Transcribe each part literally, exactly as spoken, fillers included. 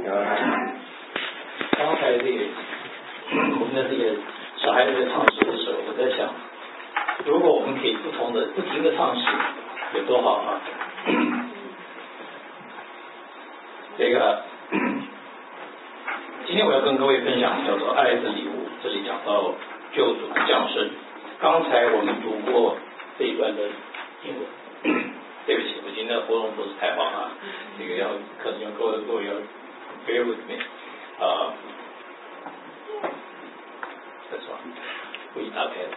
刚才这个我们的这个小孩子在唱诗的时候，我在想，如果我们可以不同的不停的唱诗，有多好啊！这个今天我要跟各位分享的叫做《爱的礼物》，这里讲到救主的降生。刚才我们读过这一段的经文，对不起，我今天的活动不是太好啊，这个要可能要各位各位要 bear with me 啊、uh, ，That's one， 注意打开。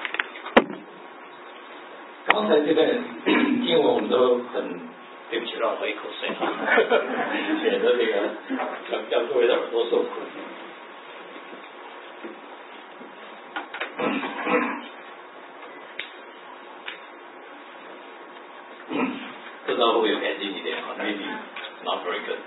刚才这段经文我们都很对不起，让我喝一口水啊，免得这个让让各位的耳朵受苦。不知道会不会有改进一点啊 ？Maybe not very good。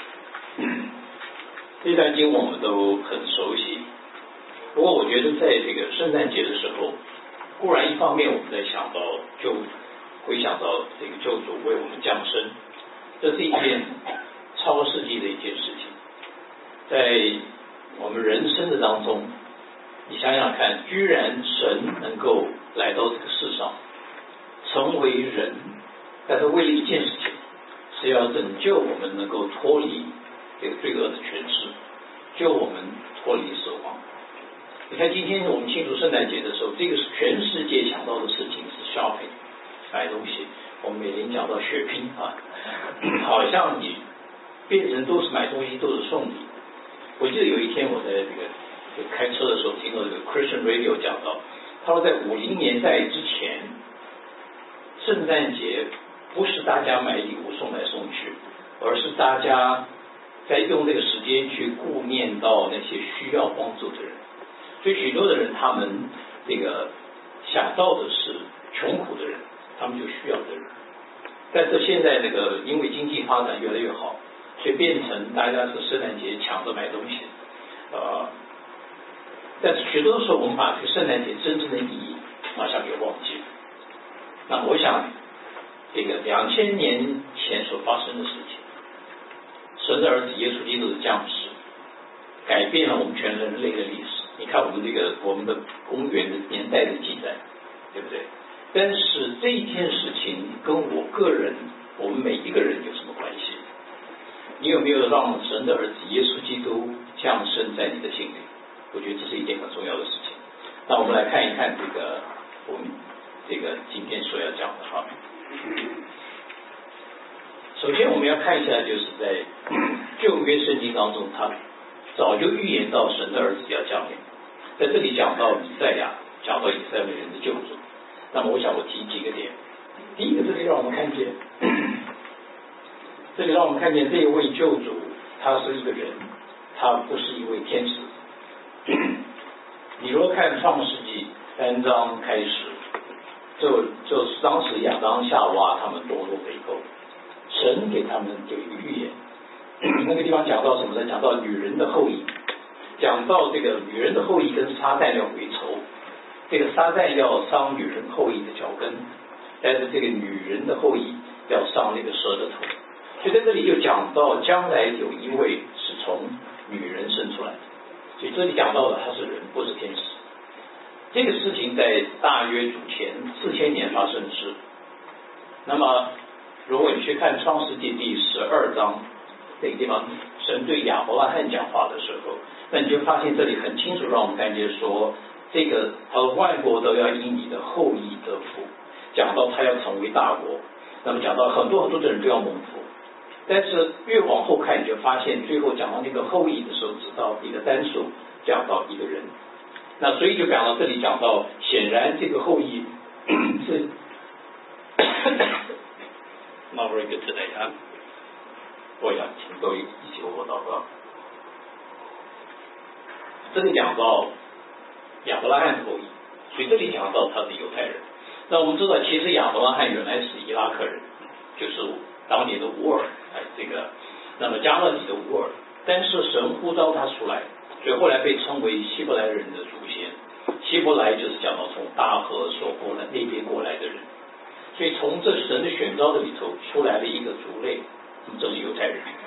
这段经文我们都很熟悉，不过我觉得在这个圣诞节的时候，固然一方面我们在想到就回想到这个救主为我们降生，这是一件超世纪的一件事情。在我们人生的当中，你想想看，居然神能够来到这个世上，成为人，但是为了一件事情，是要拯救我们能够脱离这个罪恶的权势，救我们脱离死亡。你看今天我们庆祝圣诞节的时候，这个是全世界想到的事情是 shopping， 买东西。我们每年讲到血拼啊，好像你变成都是买东西都是送礼。我记得有一天我在这个开车的时候听到这个 Christian Radio 讲到，他说在五零年代之前，圣诞节不是大家买礼物送来送去，而是大家在用这个时间去顾念到那些需要帮助的人。所以许多的人他们这个想到的是穷苦的人，他们就需要的人。但是现在这个因为经济发展越来越好，所以变成大家是圣诞节抢着买东西，呃，但是许多的时候我们把这个圣诞节真正的意义马上给忘记了。那我想这个两千年前所发生的事情，神的儿子耶稣基督的降世，改变了我们全人类的历史。你看我们这个我们的公元的年代的记载，对不对？但是这一件事情跟我个人，我们每一个人有什么关系？你有没有让神的儿子耶稣基督降生在你的心里？我觉得这是一件很重要的事情。那我们来看一看这个我们这个今天所要讲的哈。首先我们要看一下，就是在旧约圣经当中，他早就预言到神的儿子要降临。在这里讲到以赛亚，讲到以色列人的救主。那么我想我提几个点。第一个，这里让我们看见，这里让我们看见这一位救主，他是一个人，他不是一位天使。你如果看创世纪三章开始，就就是当时亚当夏娃他们堕落了以后，神给他们有一个预言。那个地方讲到什么呢？讲到女人的后裔，讲到这个女人的后裔跟撒旦要为仇，这个撒旦要伤女人后裔的脚跟，但是这个女人的后裔要伤那个蛇的头。所以在这里就讲到将来有一位是从女人生出来的，所以这里讲到的他是人，不是天使。这个事情在大约主前四千年发生的事。那么如果你去看创世纪第十二章这个地方，神对亚伯拉罕讲话的时候，那你就发现这里很清楚让我们看见说，这个他说万国都要因你的后裔得福，讲到他要成为大国，那么讲到很多很多的人都要蒙福。但是越往后看，你就发现最后讲到那个后裔的时候，只到一个单数，讲到一个人。那所以就讲到这里讲到，显然这个后裔是not very good today 啊。我想请各位一起为我祷告。这里讲到亚伯拉罕的后裔，所以这里讲到他是犹太人。那我们知道，其实亚伯拉罕原来是伊拉克人，就是当年的乌尔，哎，这个，那么加勒底的乌尔，但是神呼召他出来，所以后来被称为希伯来人的祖先。希伯来就是讲到从大河所过来那边过来的人，所以从这神的选召的里头出来了一个族类，那么这是犹太人。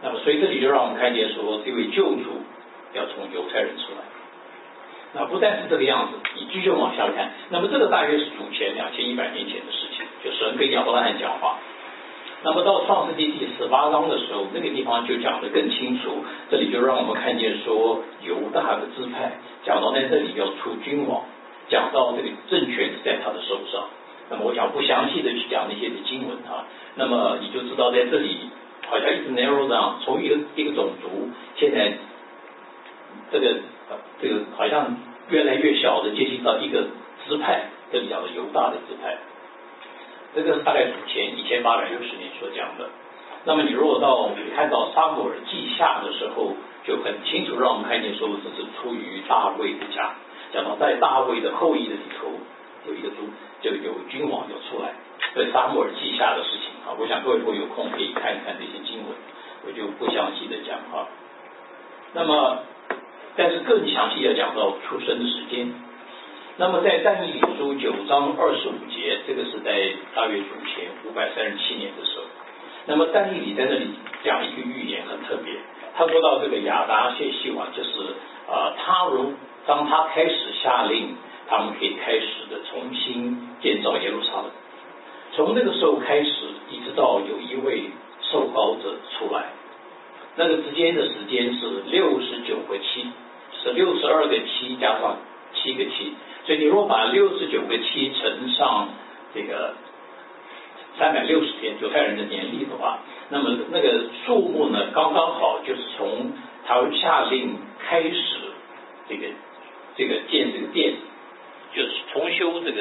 那么所以这里就让我们看见说，这位救主要从犹太人出来。那不但是这个样子，你继续往下看，那么这个大约是主前两千一百年前的事情，就神跟亚伯拉罕讲话。那么到创世纪第十八章的时候，那个地方就讲得更清楚，这里就让我们看见说犹大的支派，讲到在这里要出君王，讲到这个政权是在他的手上。那么我想不详细的去讲那些的经文啊，那么你就知道在这里好像一直 narrow down， 从一个一个种族，现在这个这个好像越来越小的接近到一个支派，这里讲的犹大的支派。这个是大概主前一千八百六十年所讲的。那么你如果到看到撒母耳记下的时候，就很清楚让我们看见说这是出于大卫的家，讲到在大卫的后裔的里头有一个族，就有君王有出来，在撒母耳记下的事情啊，我想各位如果有空可以看一看这些经文，我就不详细的讲哈。那么但是更详细要讲到出生的时间。那么在但以理书九章二十五节，这个是在大约主前五百三十七年的时候。那么但以理在那里讲一个预言很特别，他说到这个亚达谢西王，就是呃，他如当他开始下令，他们可以开始的重新建造耶路撒冷。从那个时候开始，一直到有一位受膏者出来，那个之间的时间是六十九个七，是六十二个七加上七个七。所以你如果把六十九个七乘上这个三百六十天犹太人的年历的话，那么那个数目呢，刚刚好就是从他下令开始这个这个建这个殿，就是重修这个，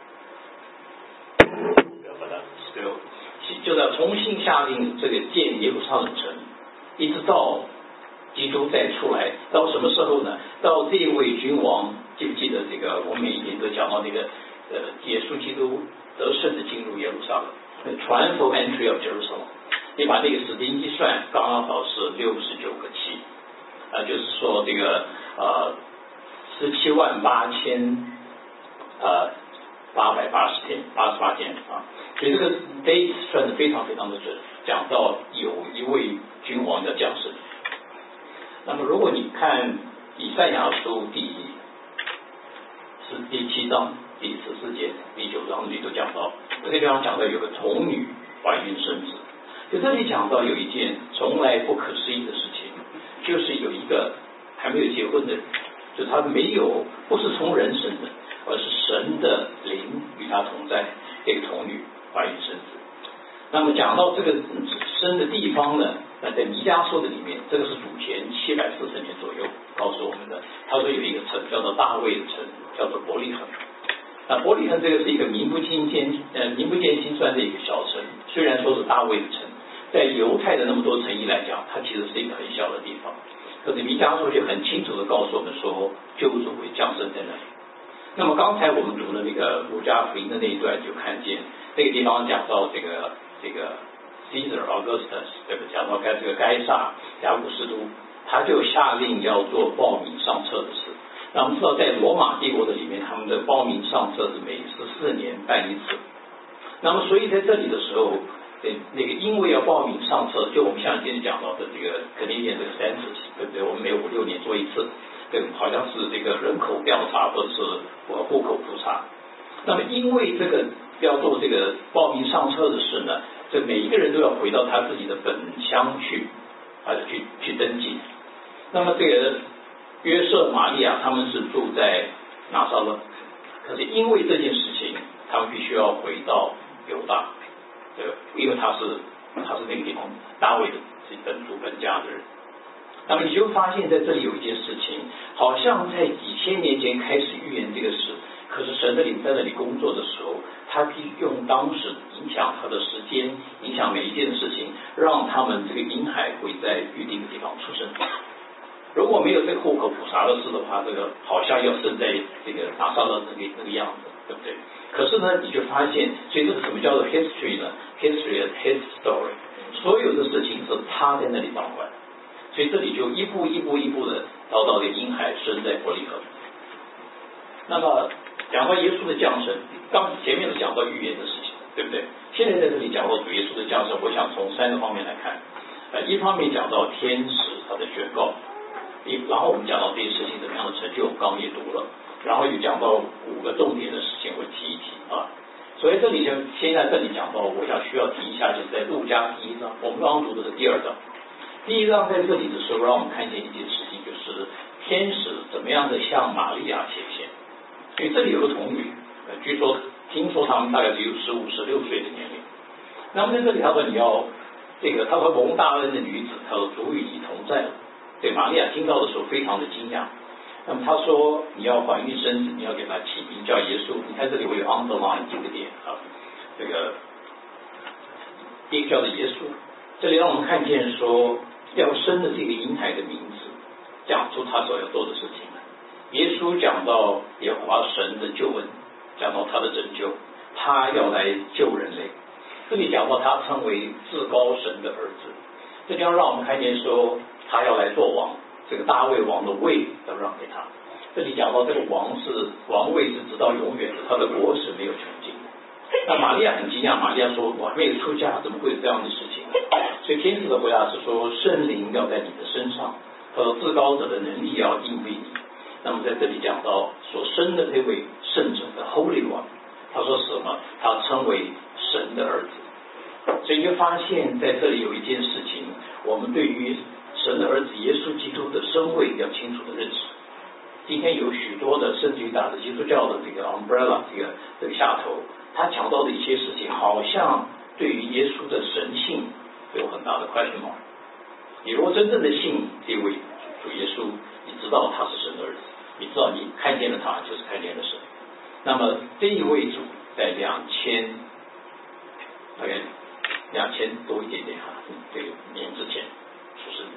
就是要重新下令这个建耶路撒冷城，一直到基督再出来，到什么时候呢？到这位君王，记不记得这个？我每一年都讲到那个呃，耶稣基督得胜的进入耶路撒冷 ，triumphal entry of Jerusalem。你把这个时间一算，刚刚好是六十九个七，啊、呃，就是说这个呃十七万八千呃八百八十天，八十八天啊，所以这个 date 算的非常非常的准，讲到有一位君王要降生。那么如果你看以赛亚书第是第七章第十四节第九章里都讲到，这个地方讲到有个童女怀孕生子，就这里讲到有一件从来不可思议的事情，就是有一个还没有结婚的人，就是他没有不是从人生的，而是神的灵与他同在，这个童女怀孕生子。那么讲到这个生的地方呢，那在弥迦书的里面，这个是主前七百四十年左右告诉我们的。他说有一个城叫做大卫的城，叫做伯利恒。那伯利恒这个是一个名不见经呃名不见经传的一个小城，虽然说是大卫的城，在犹太的那么多城邑来讲，它其实是一个很小的地方。可是弥迦书就很清楚的告诉我们说，救主会降生在那里。那么刚才我们读的那个路加福音的那一段，就看见那个地方讲到这个这个 Caesar Augustus， 对不对？讲到该这个该撒亚古斯都，他就下令要做报名上册的事。那我们知道，在罗马帝国的里面，他们的报名上册是每十四年办一次。那么，所以在这里的时候，那个因为要报名上册，就我们像今天讲到的这个肯定年这个 census， 对不对？我们每五六年做一次，对，好像是这个人口调查或者是户口普查。那么，因为这个要做这个报名上册的事呢，这每一个人都要回到他自己的本乡去，啊，去去登记。那么这个约瑟、玛利亚他们是住在拿撒勒，可是因为这件事情，他们必须要回到犹大，对吧？因为他是他是那个地方大卫的是本族本家的人。那么你就发现在这里有一件事情，好像在几千年前开始预言这个事，可是神的灵在那里工作的时候，他必用当时影响他的时间，影响每一件事情，让他们这个婴孩会在预定的地方出生。如果没有这个户口普查的事的话，这个好像要生在这个拿撒勒那个那个样子，对不对？可是呢，你就发现，所以这个什么叫做 history 呢 ？history is his story， 所有的事情是他在那里掌管，所以这里就一步一步一步的找到这个婴孩生在伯利恒。那么讲到耶稣的降生，刚前面是讲到预言的事情，对不对？现在在这里讲到主耶稣的降生，我想从三个方面来看。 呃，一方面讲到天使他的宣告，一然后我们讲到这些事情怎么样的成就，我们刚刚也读了，然后又讲到五个重点的事情，我提一提啊。所以这里就现在这里讲到，我想需要提一下，就是在路加第一章，我们刚刚读的是第二章，第一章在这里的时候，让我们看见一件事情，就是天使怎么样的向玛利亚显现。因为这里有个童女，呃，据说听说他们大概只有十五、十六岁的年龄。那么在这里他说你要这个，他说蒙大恩的女子，他说主与你同在了。对，玛利亚听到的时候非常的惊讶。那么他说你要怀孕生子，你要给他起名叫耶稣。你看这里我有 underline 几个点啊，这个一个叫做耶稣，这里让我们看见说要生的这个婴孩的名字，讲出他所要做的事情。耶稣讲到耶和华神的救恩，讲到他的拯救，他要来救人类。这里讲到他称为至高神的儿子，这就要让我们看见说他要来做王，这个大卫王的位要让给他。这里讲到这个王是王位是直到永远的，他的国是没有穷尽的。那玛利亚很惊讶，玛利亚说我还没有出嫁，怎么会有这样的事情呢？所以天使的回答是说圣灵要在你的身上，和至高者的能力要应对你。那么在这里讲到所生的这位圣者的 Holy One， 他说什么？他称为神的儿子。所以就发现在这里有一件事情，我们对于神的儿子耶稣基督的身位要清楚的认识。今天有许多的甚至于打着基督教的这个 umbrella 这个这个下头，他讲到的一些事情，好像对于耶稣的神性有很大的 question mark。你如果真正的信这位主耶稣，你知道他是神的儿子，你知道你看见了他就是看见了神。那么这一位主在两千大概两千多一点点哈，这个年之前出生的。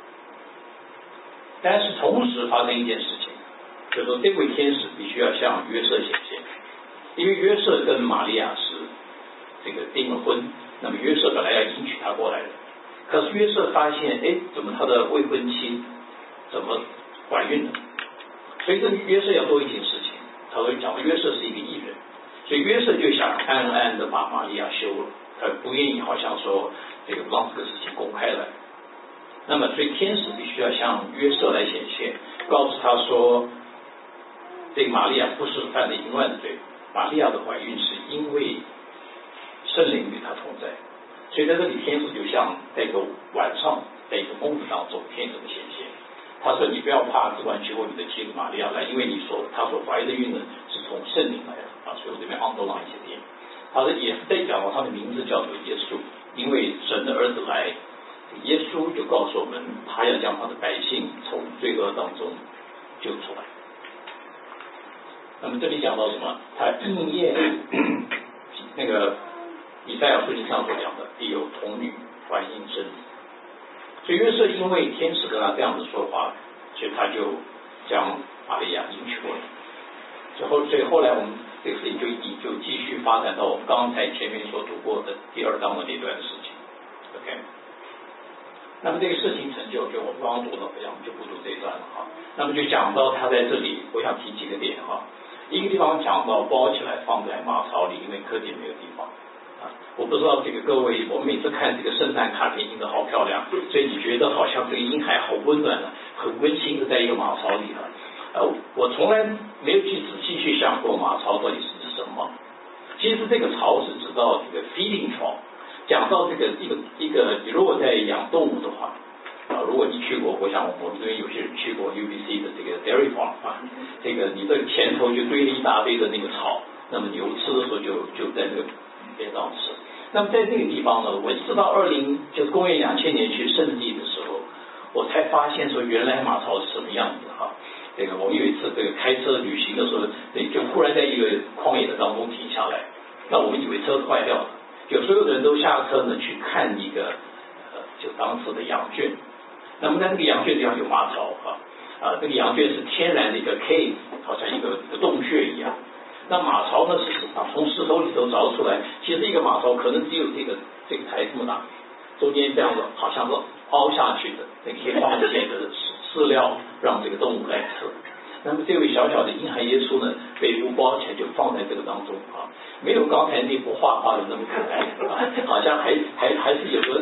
但是同时发生一件事情，就是说这位天使必须要向约瑟显现，因为约瑟跟玛利亚是这个订了婚，那么约瑟本来要迎娶她过来的，可是约瑟发现，哎，怎么他的未婚妻怎么怀孕了？所以这约瑟要做一件事情，他会讲约瑟是一个艺人，所以约瑟就想暗暗的把玛利亚休了，他不愿意好像说这个让这个事情公开来。那么所以天使必须要向约瑟来显现，告诉他说这个玛利亚不是犯了淫乱的罪，玛利亚的怀孕是因为圣灵与她同在。所以在这里天使就像在一个晚上，在一个梦子当中天使的显现，他说你不要怕，只管娶我你的妻子玛利亚来，因为你所他所怀的孕呢是从圣灵来的啊。所以我这边 underline 一些点，他的也是在讲到他的名字叫做耶稣，因为神的儿子来，耶稣就告诉我们他要将他的百姓从罪恶当中救出来。那么这里讲到什么？他应验那个以赛亚书经上所讲的必有童女怀孕生子。所以约瑟因为天使跟他这样子说话，所以他就将玛利亚迎娶过来。最后，所以后来我们这个事情就就继续发展到我们刚才前面所读过的第二章的那段事情。OK， 那么这个事情成就，就我们刚刚读了，我想就不读这一段了哈。那么就讲到他在这里，我想提几个点哈。一个地方讲到包起来放在马槽里，因为客厅没有地方。我不知道这个各位，我们每次看这个圣诞卡片印的好漂亮，所以你觉得好像这个婴孩好温暖了，很温馨的在一个马槽里了。呃，我从来没有去仔细去想过马槽到底是指什么。其实这个槽是指到这个 feeding trough， 讲到这个一个一个，你如果在养动物的话，啊，如果你去过，我想我们这边有些人去过 U B C 的这个 dairy farm 啊，这个你的前头就堆了一大堆的那个草，那么牛吃的时候就就在那个边上吃。那么在这个地方呢，我一直到二零就是公元两千年去圣地的时候，我才发现说原来马槽是什么样子哈。这个我们有一次这个开车旅行的时候，就忽然在一个旷野的当中停下来，那我们以为车子坏掉了，就所有的人都下车呢去看一个呃就当时的羊圈。那么在这个羊圈地方有马槽啊，啊这个羊圈是天然的一个 cave， 好像一个一个洞穴一样。那马槽呢是从石头里头凿出来，其实一个马槽可能只有这个这个台这么大，中间这样的好像是凹下去的，那可以放一些的饲料让这个动物来吃。那么这位小小的婴孩耶稣呢，被布包起来就放在这个当中啊，没有刚才那幅画画的那么可爱啊，好像还还还是有个椅子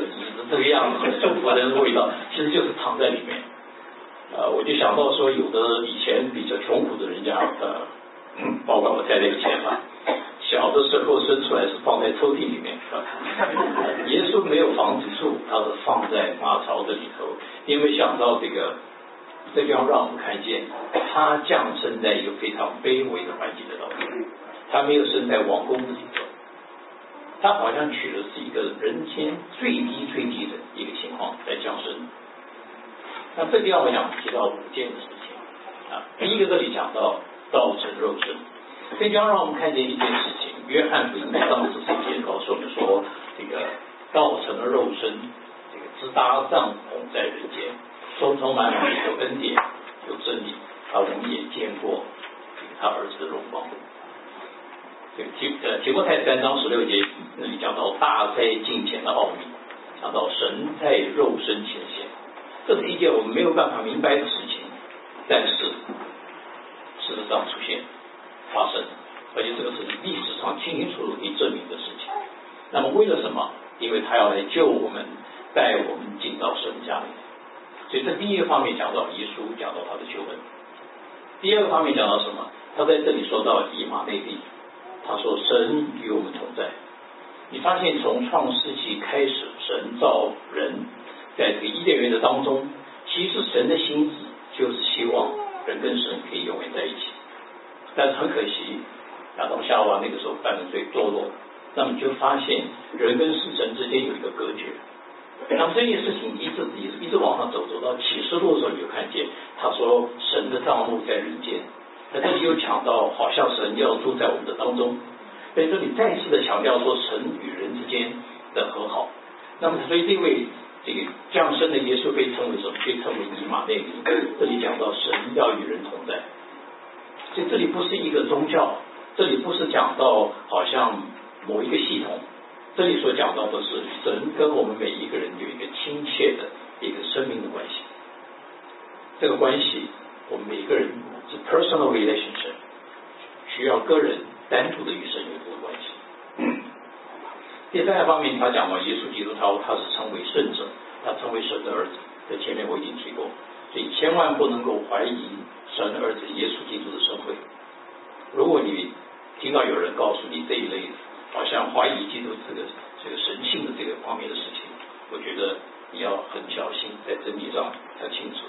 这个样子，很舒服的味道，其实就是藏在里面。呃，我就想到说，有的以前比较穷苦的人家，呃，包括我在那个前吧，小的时候生出来是放在抽屉里面。耶稣没有房子住，他是放在马槽的里头，因为想到这个，这地方让我们看见，他降生在一个非常卑微的环境的当中，他没有生在王宫的里头，他好像取的是一个人间最低最低的一个情况来降生。那这地方我想提到五件的事情啊，第一个这里讲到道成肉身，这地方让我们看见一件事情，约翰福音上十四节告诉我们说，这个道成了肉身，这个支搭帐篷在人间，充充满满有恩典有真理，他我们也见过他儿子的荣光。这个提呃提摩太三章十六节那里讲到大灾近前的奥秘，讲到神在肉身显现，这是一件我们没有办法明白的事情，但是事实上出现发生，而且这个是历史上清清楚楚可以证明的事情。那么为了什么？因为他要来救我们，带我们进到神家里。所以这第一个方面讲到耶稣，讲到他的救恩。第二个方面讲到什么？他在这里说到以马内利，他说神与我们同在。你发现从创世纪开始，神造人，在这个伊甸园的当中，其实神的心意就是希望人跟神可以永远在一起。但是很可惜，亚当夏娃那个时候犯了罪堕落，那么你就发现人跟神之间有一个隔绝。那么这件事情一直一直一直往上走，走到启示录的时候，你就看见他说神的帐幕在人间。那这里又讲到好像神要住在我们的当中，在这里再次的强调说神与人之间的和好。那么所以这位这个降生的耶稣被称为什么？被称为以马内利。这里讲到神要与人同在，所以这里不是一个宗教，这里不是讲到好像某一个系统，这里所讲到的是神跟我们每一个人有一个亲切的一个生命的关系。这个关系我们每一个人是 personal relationship， 需要个人单独的与神有这个关系。第三个方面，他讲到耶稣基督，他他是称为圣者，他称为神的儿子，在前面我已经提过，所以千万不能够怀疑神的儿子耶稣基督的神会。如果你听到有人告诉你这一类好像怀疑基督这个这个神性的这个方面的事情，我觉得你要很小心，在真理上要清楚。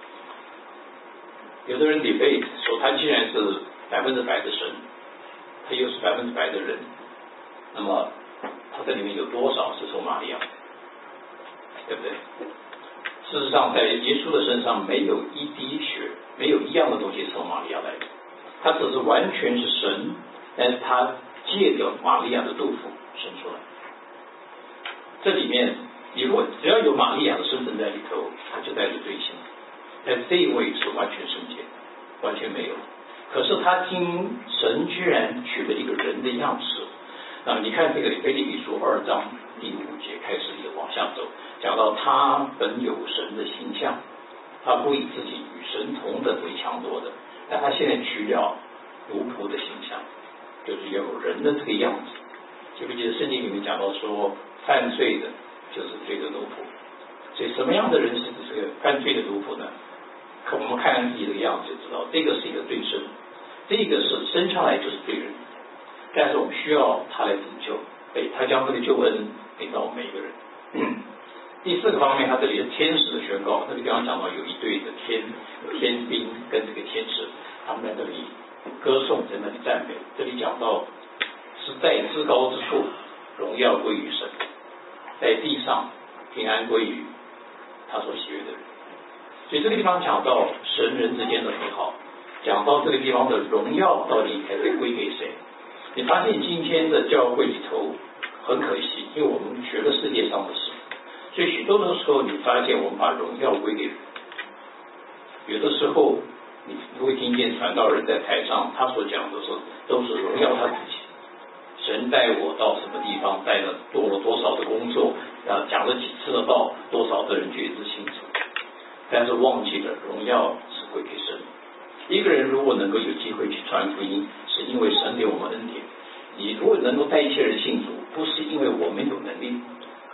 有的人 debate 说，他既然是百分之百的神，他又是百分之百的人，那么他这里面有多少是从玛利亚，对不对？事实上在耶稣的身上没有一滴血，没有一样的东西是从玛利亚来的，他只是完全是神，但是他借着玛利亚的肚腹生出来。这里面你如果只要有玛利亚的身份在里头，他就带着罪性，但这一位是完全圣洁，完全没有。可是他经神居然取了一个人的样式。那么你看这个腓立比书二章第五节开始也往下走，讲到他本有神的形象，他不以自己与神同等为强夺的，但他现在取了奴仆的形象，就是有人的这个样子。记不记得圣经里面讲到说，犯罪的就是罪的奴仆。所以什么样的人是这个犯罪的奴仆呢？可我们看自己的样子就知道，这个是一个罪生，这个是生下来就是罪人，但是我们需要他来拯救，对，他将这个救恩给到我们每一个人。嗯、第四个方面，他这里是天使的宣告，那里刚刚讲到有一对的天天兵跟这个天使，他们在那里歌颂，在那里赞美。这里讲到是在至高之处荣耀归于神，在地上平安归于他所喜悦的人。所以这个地方讲到神人之间的和好，讲到这个地方的荣耀到底还会归给谁？你发现今天的教会里头很可惜，因为我们学了世界上的事，所以许多的时候你发现我们把荣耀归给人。有的时候你会听见传道人在台上，他所讲的是都是荣耀他自己。神带我到什么地方，带了做了多少的工作，啊，讲了几次的道，多少的人觉知清楚，但是忘记了荣耀是归给神。一个人如果能够有机会去传福音，是因为神给我们恩典。你如果能够带一些人信主，不是因为我们有能力，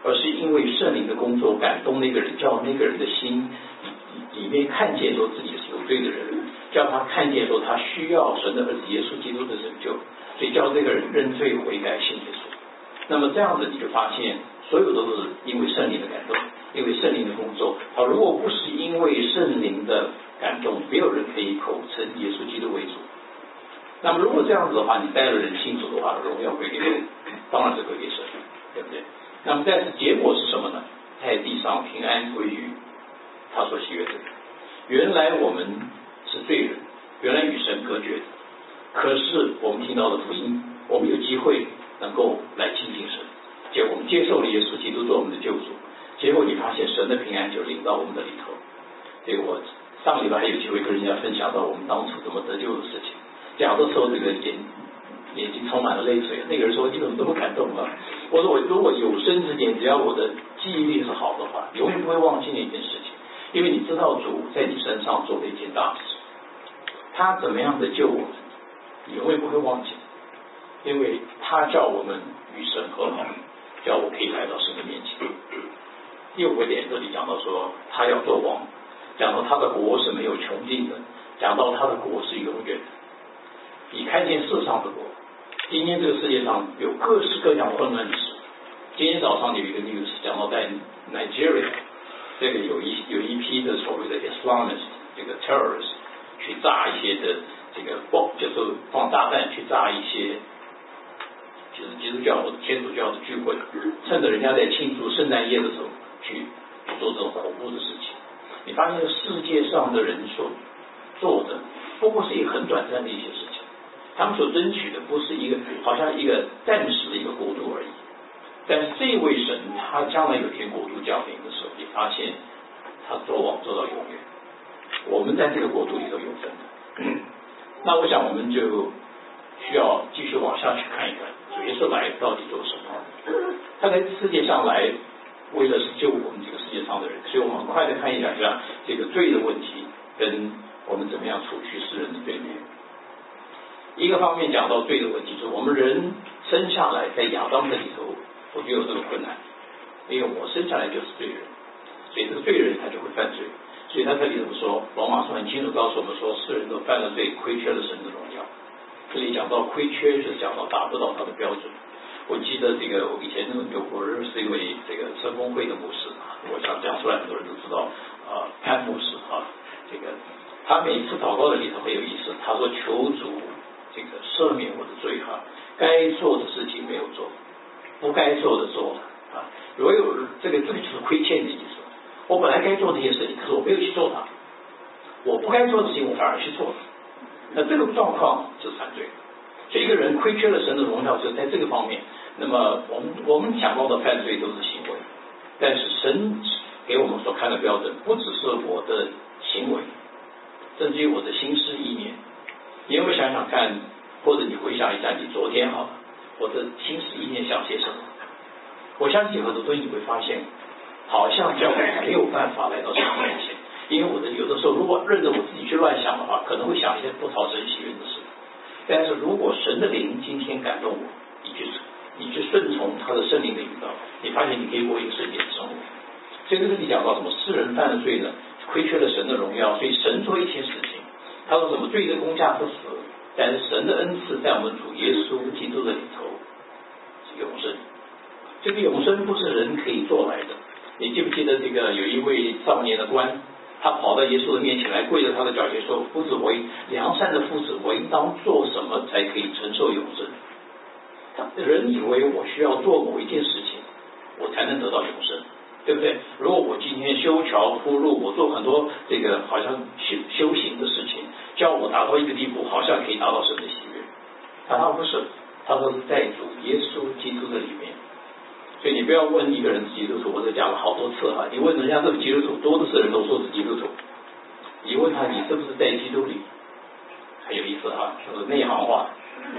而是因为圣灵的工作感动那个人，叫那个人的心里面看见说自己是有罪的人，叫他看见说他需要神的儿子耶稣基督的拯救，所以叫这个人认罪悔改信耶稣。那么这样子你就发现所有都是因为圣灵的感动，因为圣灵的工作。好，如果不是因为圣灵的感动，没有人可以口称耶稣基督为主。那么如果这样子的话，你带了人信主的话，荣耀归给神，当然是归给神，对不对？那么但是结果是什么呢？在地上平安归于他所喜悦的人。原来我们是罪人，原来与神隔绝的，可是我们听到了福音，我们有机会能够来亲近神，结果我们接受了耶稣基督做我们的救主，结果你发现神的平安就临到我们的里头。这个我上个礼拜还有机会跟人家分享到我们当初怎么得救的事情，讲的时候这个眼眼睛充满了泪水，那个人说你怎么这么感动啊？我说我如果有生之年，只要我的记忆力是好的话，永远不会忘记那件事情，因为你知道主在你身上做了一件大事，他怎么样的救我们，你永远不会忘记，因为他叫我们与神和好，叫我可以来到神的面前。第五个点这里讲到说他要做王，讲到他的国是没有穷尽的，讲到他的国是永远的。你看见世上的国，今天这个世界上有各式各样混乱的事。今天早上有一个 news 讲到在 Nigeria， 这个有一有一批的所谓的 Islamist 这个 terrorist 去炸一些的这个爆，就是放炸弹去炸一些就是基督教或者天主教的聚会，趁着人家在庆祝圣诞夜的时候去做这种恐怖的事情。你发现世界上的人所做的不过是一个很短暂的一些事情，他们所争取的不是一个好像一个暂时的一个国度而已，但是这位神他将来有天国度降临的时候，你发现他做王做到永远，我们在这个国度里头有份的。那我想我们就需要继续往下去看一看主耶稣来到底做什么。他在世界上来为了是救我们这个世界上的人，所以我们很快的看一下下这个罪的问题跟我们怎么样除去世人的罪孽。一个方面讲到罪的问题，就是我们人生下来在亚当的里头，我就有这个困难，因为我生下来就是罪人，所以这个罪人他就会犯罪。所以他这里怎么说？罗马书很清楚告诉我们说，世人都犯了罪，亏缺了神的荣耀。这里讲到亏缺，就是讲到达不到他的标准。我记得这个我以前有我认识一位这个圣公会的牧师啊，我想讲出来很多人都知道啊，潘牧师啊，这个他每次祷告的里头很有意思，他说求主这个赦免我的罪哈，该做的事情没有做，不该做的做了啊，如果有这个这个就是亏欠的意思。我本来该做这些事情，可是我没有去做它，我不该做的事情我反而去做了，那这个状况就是犯罪。所以一个人亏缺了神的荣耀，就在这个方面。那么我们我们想到的犯罪都是行为，但是神给我们所看的标准不只是我的行为，甚至于我的心思意念。你有没有想想看，或者你回想一下你昨天好了，我的心思意念想些什么？我相信很多东西你会发现好像叫我没有办法来到神面前，因为我的有的时候如果认着我自己去乱想的话，可能会想一些不讨神喜悦的事。但是如果神的灵今天感动我，你去你去顺从他的圣灵的引导，你发现你可以过一个圣洁的生活。所以这里讲到什么？世人犯了罪呢，亏缺了神的荣耀，所以神做一些事情，他说什么？罪的工价是死，但是神的恩赐在我们主耶稣基督的里头是永生。这个永生不是人可以做来的。你记不记得这个有一位少年的官，他跑到耶稣的面前来，跪着他的脚前说：夫子，我良善的夫子，我应当做什么才可以承受永生？他人以为我需要做某一件事情，我才能得到永生，对不对？如果我今天修桥铺路，我做很多这个好像修修行的事情，叫我达到一个地步，好像可以达到神的喜悦。他他不是，他说是在主耶稣基督的里面。所以你不要问一个人是基督徒，我这讲了好多次哈，你问人家是不是基督徒，多的是人都说是基督徒。你问他你是不是在基督里，很有意思哈，就是内行话。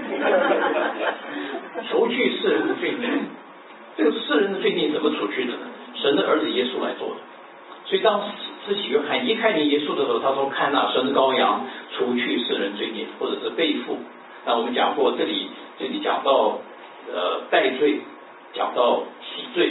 除去世人的罪孽，这个世人的罪孽怎么除去的呢？神的儿子耶稣来做的。所以当施洗约翰一看见耶稣的时候，他说：看那神的羔羊，除去世人罪孽，或者是背负。那我们讲过，这里这里讲到呃代罪，讲到洗罪，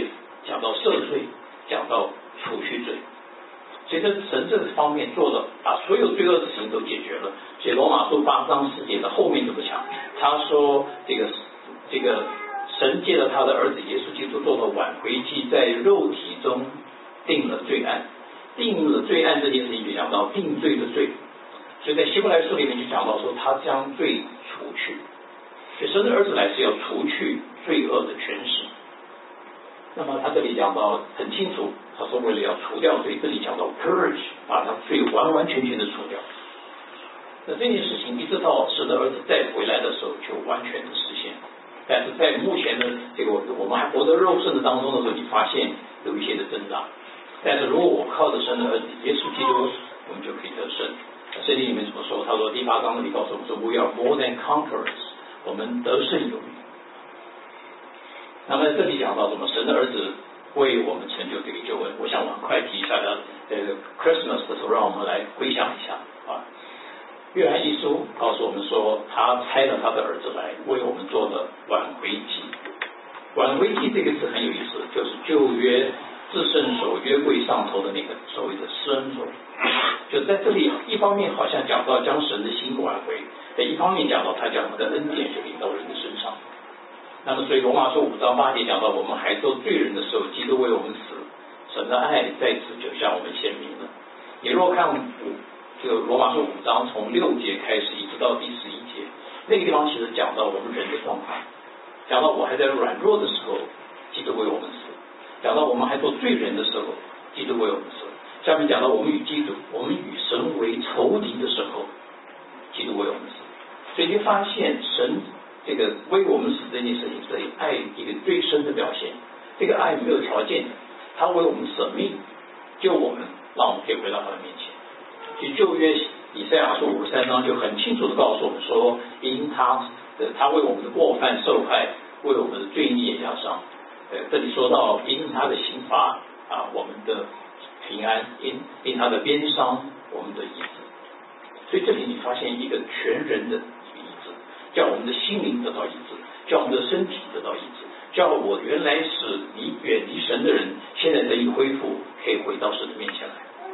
讲到赦罪，讲到除去罪。所以这神这方面做了，把所有罪恶的事情都解决了。所以罗马书八章四节的后面怎么讲？他说这个这个神借了他的儿子耶稣基督做了挽回祭，在肉体中定了罪案。定了罪案这件事情就讲到定罪的罪。所以在希伯来书里面就讲到说，他将罪除去。所以神的儿子来是要除去罪恶的权势。那么他这里讲到很清楚，他说为了要除掉罪，这里讲到 purge， 把他罪完完全全的除掉。那这件事情一直到神的儿子再回来的时候就完全的实现。但是在目前的这个我们还活在肉身的当中的时候，你发现有一些的挣扎。但是如果我靠着神的儿子耶稣基督，我们就可以得胜。圣经里面怎么说？他说第八章那里告诉我们说 We are more than conquerors， 我们得胜有余。那么这里讲到什么？神的儿子为我们成就这个救恩。我想我很快提一下的，这个 Christmas 的时候，让我们来回想一下啊。约翰一书告诉我们说，他差了他的儿子来为我们做了挽回祭。挽回祭这个词很有意思，就是旧约至圣所约柜上头的那个所谓的施恩座。就在这里，一方面好像讲到将神的心挽回，但一方面讲到他将他的恩典就临到人的身上。那么所以罗马书五章八节讲到，我们还做罪人的时候，基督为我们死，神的爱在此就向我们显明了。你若看这个罗马书五章从六节开始一直到第十一节，那个地方其实讲到我们人的状况，讲到我还在软弱的时候，基督为我们死；讲到我们还做罪人的时候，基督为我们死。下面讲到我们与基督，我们与神为仇敌的时候，基督为我们死。所以你发现神这个为我们死这件事情是爱一个最深的表现。这个爱没有条件的，他为我们舍命，救我们，让我们可以回到他的面前。所以旧约以赛亚书五十三章就很清楚的告诉我们说，因他的他为我们的过犯受害，为我们的罪孽压伤。呃，这里说到因他的刑罚啊，我们的平安；因因他的鞭伤，我们的医治。所以这里你发现一个全人的医治，叫我们的心灵得到医治，叫我们的身体得到医治，叫我原来是离远离神的人，现在得以恢复，可以回到神的面前来。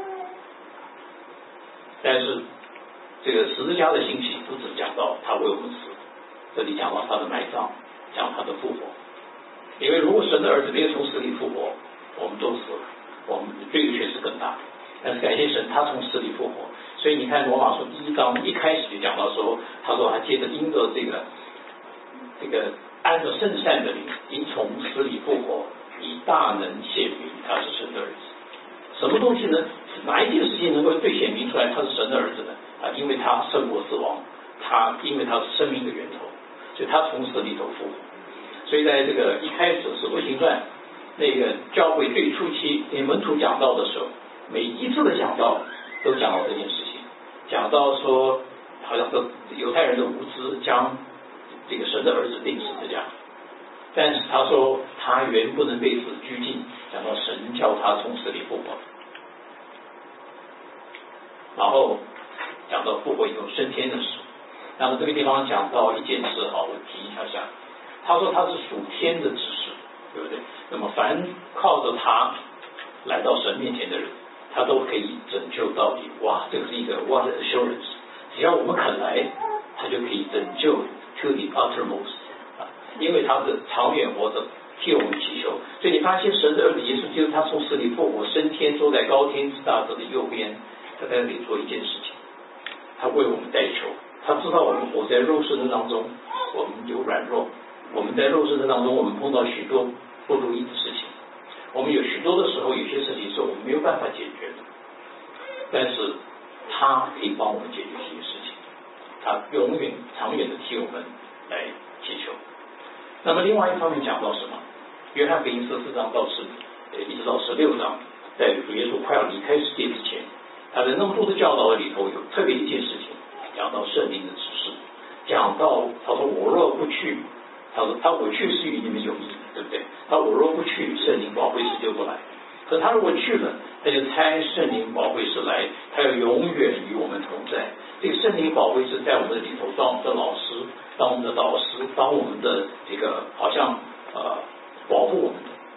但是这个十字架的兴起不只讲到他为我们死，这里讲到他的埋葬，讲他的复活。因为如果神的儿子没有从死里复活，我们都死了，我们的罪确实更大。但是感谢神，他从死里复活。所以你看罗马书第一章一开始就讲到说，他说他借着因着这个这个按着圣善的灵，因从死里复活，以大能显明他是神的儿子。什么东西呢？哪一件事情能够最显明出来他是神的儿子呢？啊，因为他胜过死亡，他因为他是生命的源头，所以他从死里头复活。所以在这个一开始《使徒行传》那个教会最初期，给门徒讲道的时候，每一次的讲道都讲到这件事情，讲到说好像说犹太人的无知将这个神的儿子钉十字架，但是他说他原不能被死拘禁，讲到神叫他从死里复活，然后讲到复活以后升天的事。那么这个地方讲到一件事，好，我提一下下。他说他是属天的指示，对不对？那么凡靠着他来到神面前的人，他都可以拯救到底。哇，这个是一个 what assurance！ 只要我们肯来，他就可以拯救 to the uttermost 啊！因为他是长远活着，替我们祈求。所以你发现神的儿子耶稣基督，他从死里复活升天，坐在高天之大者的右边，他在那里做一件事情，他为我们代求。他知道我们活在肉身的当中，我们有软弱。我们在肉身的当中，我们碰到许多不如意的事情，我们有许多的时候，有些事情是我们没有办法解决的，但是他可以帮我们解决这些事情，他永远长远的替我们来祈求。那么另外一方面讲到什么？约翰福音十四章到十呃一直到十六章，在主耶稣快要离开世界之前，他在那么多的教导里头，有特别一件事情讲到圣灵的指示，讲到他说我若不去，他说他我去是与你们有益，对不对？他我若不去，圣灵保惠师就不来。可他如果去了，他就差圣灵保惠师来，他要永远与我们同在。这个圣灵保惠师在我们的里头当我们的老师，当我们的导师，当我们的这个好像呃保护我们的。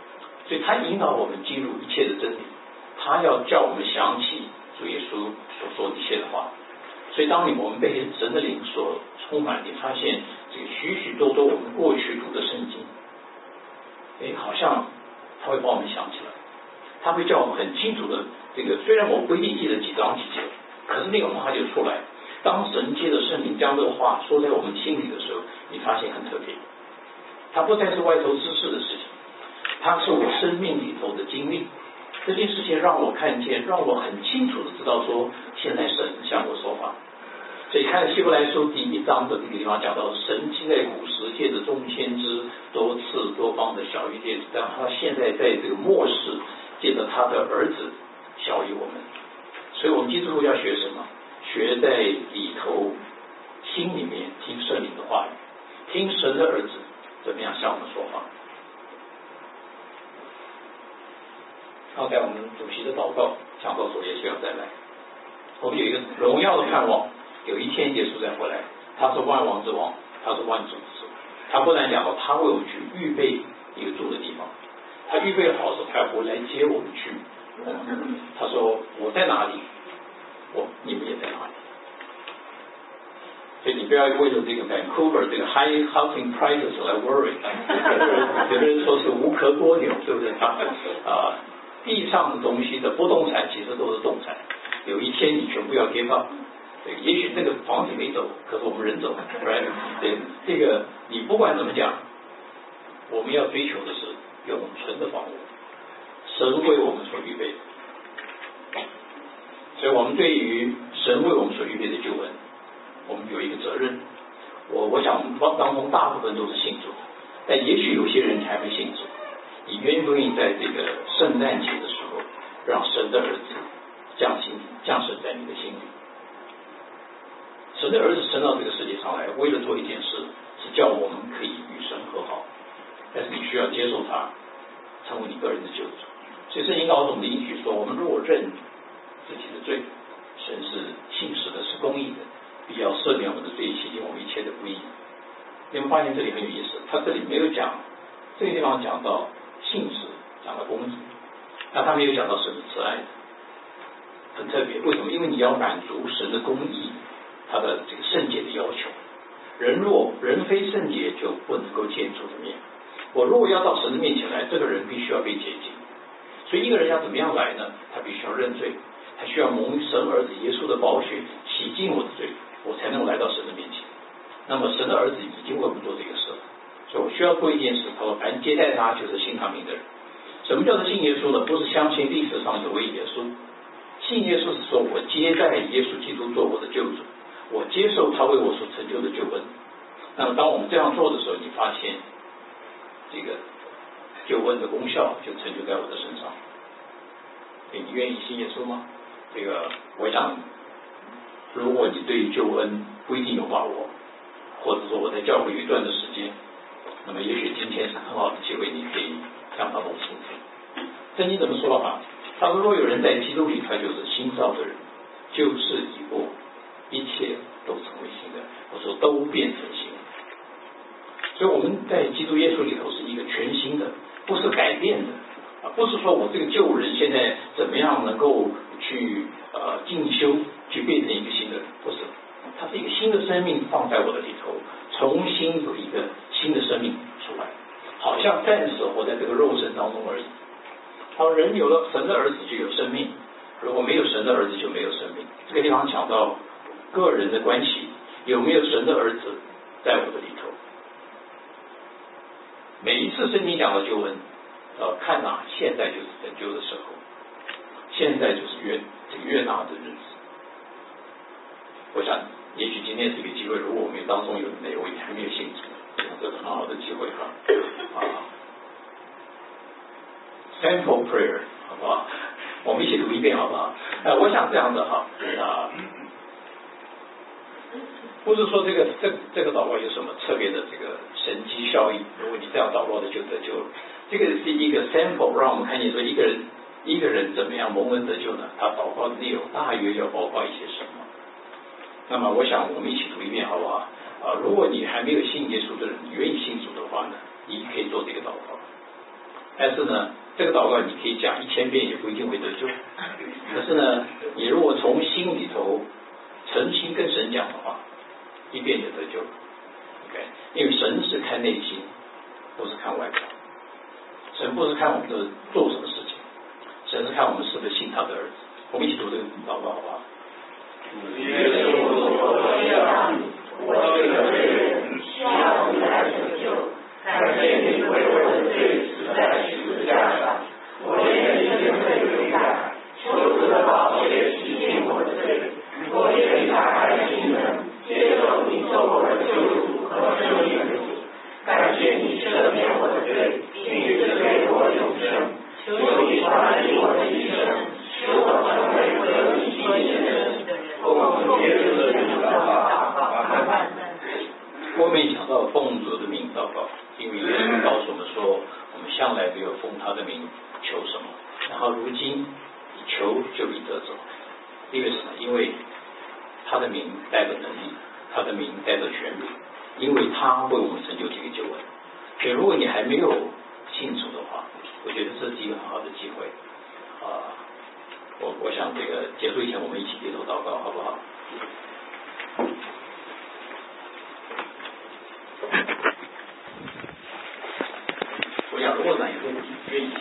所以他引导我们进入一切的真理，他要叫我们想起主耶稣所说的一切的话。所以当你我们被神的灵所充满，你发现这个许许多多我们过去读的圣经，哎，好像他会把我们想起来，他会叫我们很清楚的这个，虽然我不一定记得几章几节，可是那个话就出来。当神借着圣灵将这个话说在我们心里的时候，你发现很特别，它不再是外头知识的事情，它是我生命里头的经历。这件事情让我看见，让我很清楚的知道说，现在神向我说话。所以看希伯来书第一章的这个地方讲到，神既在古时借着众先知多次多方的晓谕列祖，但他现在在这个末世借着他的儿子晓谕我们。所以我们基督徒要学什么？学在里头心里面听圣灵的话语，听神的儿子怎么样向我们说话。刚才我们主席的祷告讲到说耶稣要再来，我们有一个荣耀的盼望，有一天耶稣再回来，他是万王之王，他是万主之主。他不但讲到他为我们去预备一个住的地方，他预备好的时候他要回来接我们去。他说我在哪里，我你们也在哪里。所以你不要为了这个 Vancouver 这个 high housing prices 来 worry。有的人说是无壳蜗牛，对不对啊？呃地上的东西的不动产其实都是动产，有一天你全部要 give up。对，也许那个房子没走，可是我们人走了 ，right？ 对，这个你不管怎么讲，我们要追求的是永存的房屋，神为我们所预备的。所以我们对于神为我们所预备的救恩，我们有一个责任。我我想当中大部分都是信主，但也许有些人还没信主。你愿不愿意在这个圣诞节的时候，让神的儿子降心降生在你的心里？神的儿子生到这个世界上来，为了做一件事，是叫我们可以与神和好。但是你需要接受他，成为你个人的救主。所以圣经告诉我们的应许说，我们如果认自己的罪，神是信实的，是公义的，必要赦免我们的罪，洗净我们一切的不义。你们发现这里很有意思，他这里没有讲，这个地方讲到信实，讲到公义，但他没有讲到神的慈爱，很特别。为什么？因为你要满足神的公义，他的这个圣洁的要求。人若人非圣洁，就不能够见主的面。我如果要到神的面前来，这个人必须要被洁净。所以一个人要怎么样来呢？他必须要认罪，他需要蒙神儿子耶稣的宝血洗净我的罪，我才能来到神的面前。那么神的儿子已经为我们做这个事了，所以我需要做一件事。他说凡接待他就是信他名的人。什么叫做信耶稣呢？不是相信历史上有位耶稣，信耶稣是说我接待耶稣基督做我的救主，我接受他为我所成就的救恩。那么当我们这样做的时候，你发现这个救恩的功效就成就在我的身上。你愿意信耶稣吗？这个我想，如果你对救恩不一定有把握，或者说我在教会有一段的时间，那么也许今天是很好的机会，你可以向他弄清楚。圣经怎么说啊？他说若有人在基督里，他就是新造的人，旧事已过，一切都成为新的。我说都变成新的。所以我们在基督耶稣里头是一个全新的，不是改变的啊，不是说我这个旧人现在怎么样能够去呃进修去变成一个新的人，不是，它是一个新的生命放在我的里头，重新有一个新的生命出来，好像暂时活在这个肉身当中而已。好，人有了神的儿子就有生命，如果没有神的儿子就没有生命。这个地方讲到个人的关系，有没有神的儿子在我的里头？每一次圣经讲到救恩，呃，看哪，现在就是拯救的时候，现在就是悦这个悦纳的日子。我想，也许今天是一个机会，如果我们当中有哪位还没有信主，这是很好的机会哈。啊 ，sample prayer， 好不好？我们一起读一遍好不好？呃，我想这样的哈，啊。不是说这个这这个祷告有什么特别的这个神迹效应，如果你这样祷告的就得救了。这个是一个 sample， 让我们看见说一个人一个人怎么样蒙恩得救呢？他祷告的内容大约要包括一些什么？那么我想我们一起读一遍好不好？啊，如果你还没有信耶稣的人，你愿意信主的话呢，你可以做这个祷告。但是呢， 这个祷告你可以讲一千遍也不一定会得救。可是呢，你如果从心里头诚心跟神讲的话，一遍就得救了。OK， 因为神是看内心，不是看外表。神不是看我们的做什么事情，神是看我们是不是信他的儿子。我们一起读这个祷告好不好？ 耶稣，我需要你，我是个罪人，需要你来拯救。感谢你为我的罪死在十字架上，我愿意认罪悔改，求主的宝血洗净我的罪。我愿意打开心门，接受你做我的救主和生命的主。感谢你赦免我的罪，并赐给我永生。求你管理我的一生，使我成为合你心意的人。奉耶稣的名祷告，阿们。 我没想到奉主的名祷告，因为耶稣告诉我们说，我们向来没有奉他的名求什么，然后如今你求就必得着。因为什么？因为他的名带着能力，他的名带着权柄，因为他为我们成就这个救恩。所以如果你还没有信主的话，我觉得这是一个很好的机会啊！我我想这个结束以前，我们一起低头祷告，好不好？我想，如果哪一位愿意。